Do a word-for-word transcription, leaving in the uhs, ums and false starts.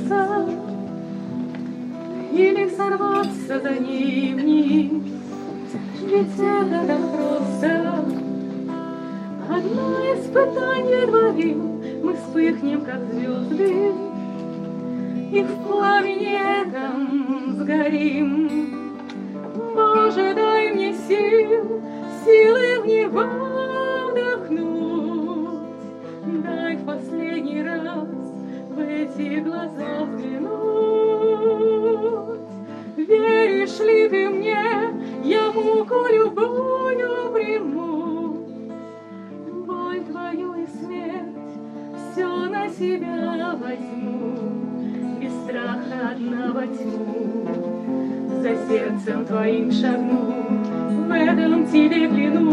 сердца, или сорваться за ним вниз. Ведь это так просто. Одно испытание двоим, мы вспыхнем, как звезды, и в пламени этом сгорим. Боже, дай мне сил, силы в него вдохнуть. Дай в последний раз в эти глаза взглянуть. Веришь ли ты мне, я муку любую приму, боль твою и смерть все на себя возьму, без страха одна во тьму, за сердцем твоим шагну, в этом тебе клянусь.